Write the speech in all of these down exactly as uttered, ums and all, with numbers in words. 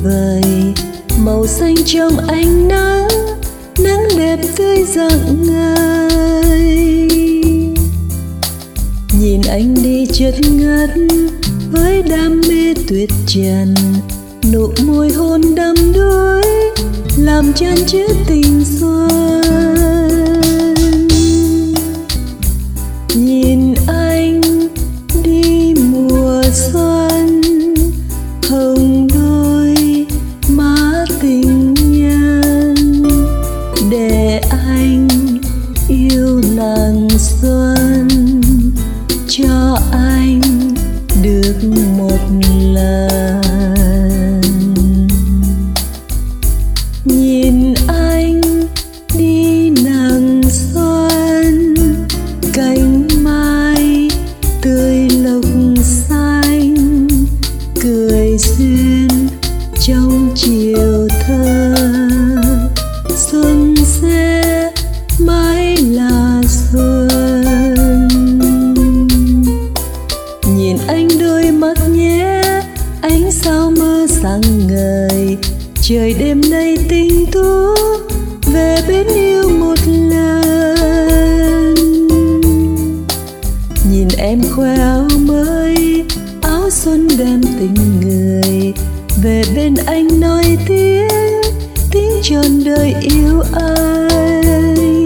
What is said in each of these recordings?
vời, màu xanh trong ánh nắng, nắng đẹp tươi rạng ngời. Nhìn anh đi chất ngất với đam mê tuyệt trần, nụ môi hôn đắm đuối làm chan chứa tình xuân. Nhìn anh đi mùa xuân, hồng đôi má tình nhân, để anh yêu nàng xuân, cho anh được một lần. Nhìn anh đi nàng xuân, cánh mai tươi lộc xanh, cười duyên trong chiều thơ. Xuân sẽ mãi là xuân. Nhìn anh đôi mắt nhé, ánh sao mơ sáng ngời, trời đêm nay tinh tú về bên yêu một lần. Nhìn em khoe áo mới, áo xuân đem tình người, về bên anh nói tiếng, tiếng trọn đời yêu anh.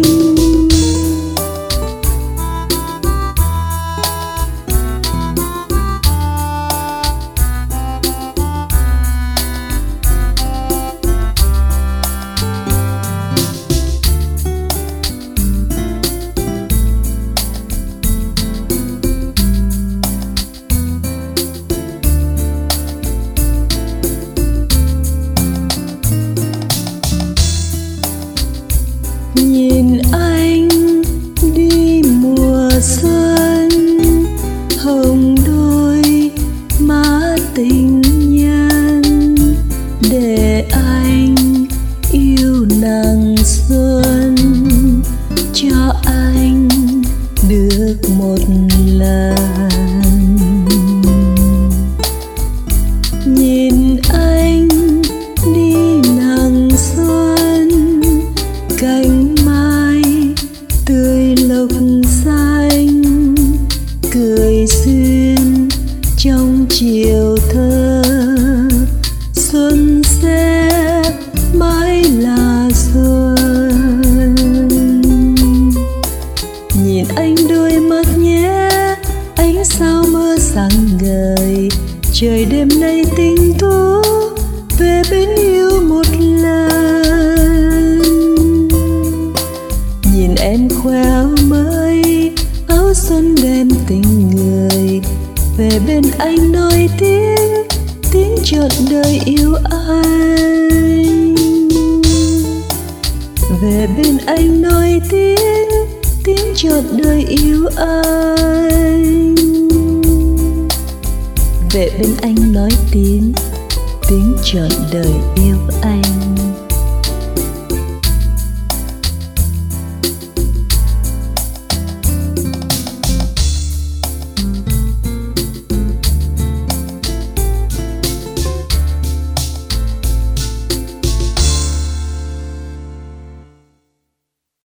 Nhìn anh đi mùa xuân, hồng đôi má tình nhân, để anh yêu nàng xuân, cho anh được một lần. Nhìn anh đi nàng xuân, cánh mai tươi lộc xanh, cười duyên trong chiều thơ. Xuân sẽ mãi là xuân. Nhìn anh đôi mắt nhé, ánh sao mơ sáng ngời, trời đêm nay tinh tú về bên yêu một lần. Nhìn em khoe áo mới, áo xuân đem tình người, về bên anh nói tiếng, tiếng trọn đời yêu anh. Về bên anh nói tiếng, tiếng trọn đời yêu anh. Về bên anh nói tiếng, tiếng trọn đời yêu anh.